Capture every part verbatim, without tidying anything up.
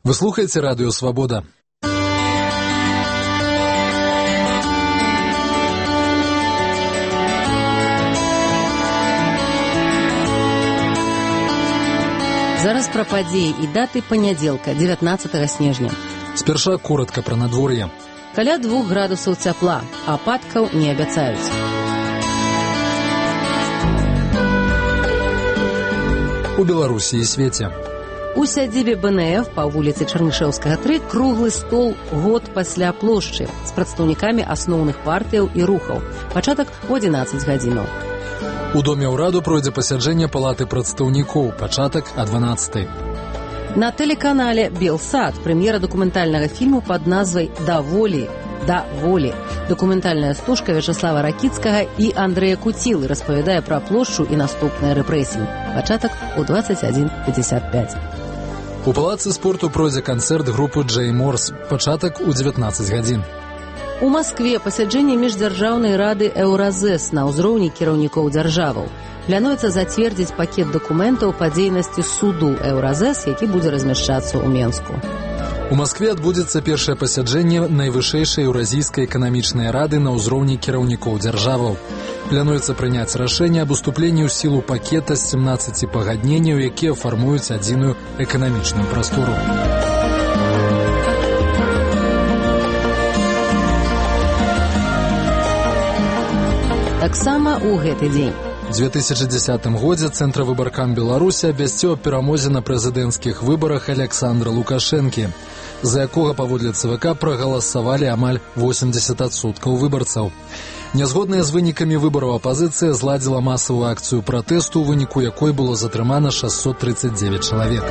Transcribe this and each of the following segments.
Вы слухаеце радыё Свабода. Зараз пра падзеі і даты панядзелка, дзевятнаццатага снежня. Спярша коратка пра надвор'е. Каля двух градусаў цяпла, ападкаў не абяцаюць. У Беларусі і свеце. У сядзібе бэ эн эф па вуліцы Чарнышэўскага тры круглы стол год пасля плошчы з прадстаўнікамі асноўных партыяў і рухаў. Пачатак у адзінаццаць гадзінаў. У доме ўраду пройдзе пасяджэнне палаты прадстаўнікоў, пачатак о дванаццатай. На тэлеканале «Белсад» прэм'ера дакументальнага фільму пад назвай «Да волі, да волі». Дакументальная стужка Вячаслава Ракіцкага і Андрэя Куцілы распавядае пра плошчу і наступныя рэпрэсіі. Пачатак у дваццаць адзін пятьдесят пять. У палацы спорту пройдзе канцэрт групы «Джэй Морс», пачатак у дзевятнаццаць гадзін. У Маскве пасяджэнне міждзяржаўнай рады «Еўразэс» на ўзроўні кіраўнікоў дзяржаваў. Плануецца зацвердзіць пакет дакументаў па дзейнасці суду «Еўразэс», які будзе размяшчацца ў Менску. У Маскве адбудзецца першае пасяджэнне найвышэйшай еўразійскай эканамічнай рады на ўзроўні кіраўнікоў дзяржаваў. Плануецца прыняць рашэнне аб уступленні ў сілу пакета з семнаццаці пагадненняў, якія фармуюць адзіную эканамічную прастору. Таксама ў гэты дзень. У две тысячы дзесятым годзе Цэнтравыбаркам Беларусі абвясціў аб перамозе на прэзідэнцкіх выбарах Александра Лукашэнкі, за якога паводле цэ вэ ка прагаласавалі амаль восемьдесят адсоткаў выбарцаў. Нязгодная з вынікамі выбараў апазіцыя зладзіла масавую акцыю пратэсту, у выніку якой было затрымана шэсцьсот тридцать девять чалавек.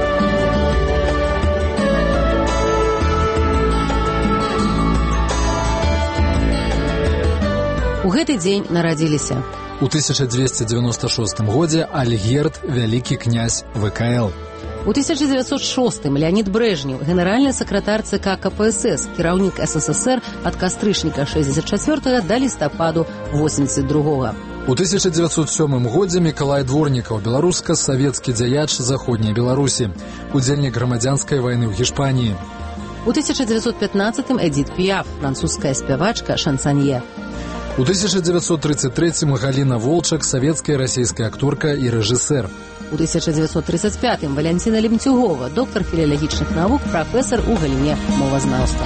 У гэты дзень нарадзіліся. У тысяча дзвесце дзевяноста шостым годзе Альгерд, вялікі князь вэ ка эл. У тысяча дзевяцьсот шостым Леонид Брежнев, генеральны сакратар цэ ка ка пэ эс эс, кіраўнік эс эс эс эр ад кастрычніка шэсцьдзесят чацвёртага да лістападу восемьдесят другога. У тысяча дзевяцьсот сёмым годзе Мікалай Дворнікаў, беларуска-савецкі дзяяч заходняй Беларусі, удзельнік грамадзянскай вайны ў Гішпаніі. У тысяча дзевяцьсот пятнаццатым Эдит Піаф, французская спявачка, шансанье. У тысяча дзевяцьсот тридцать третьем Галіна Волчак, савецкая і расійская акторка і рэжысэр. У тысяча дзевяцьсот тридцать пятым Валянціна Лемцюгова, доктар філалагічных навук, прафесар у галіне мовазнаўства.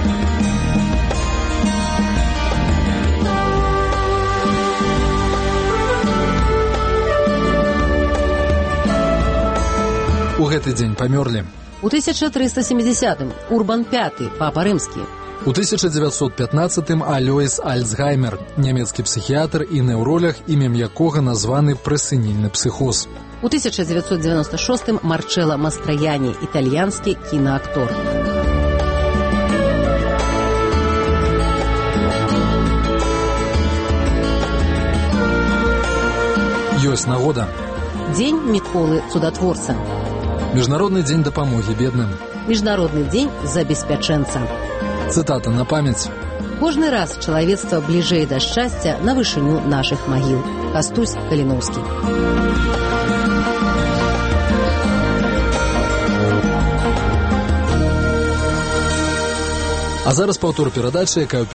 У гэты дзень памёрлі. У тысяча трыста сямідзясятым Урбан пяты, папа рымскі. У тысяча дзевяцьсот пятнаццатым Алёйс Альцгаймер, нямецкі псіхіятр і неўролог, імем якога названы прэсэнільны псіхоз. У тысяча дзевяцьсот девяносто шостым Марчелло Мастраяні, італьянскі кінаактор. Ёсць нагода. Дзень Міколы Цудатворца. Міжнародны дзень дапамогі бедным. Міжнародны дзень забеспячэнца. Цытата на памяць. Кожны раз чалавецтва бліжэй да шчасця на вышыню нашых магіл. Кастусь Каліноўскі. А зараз паўтор перадачы, якая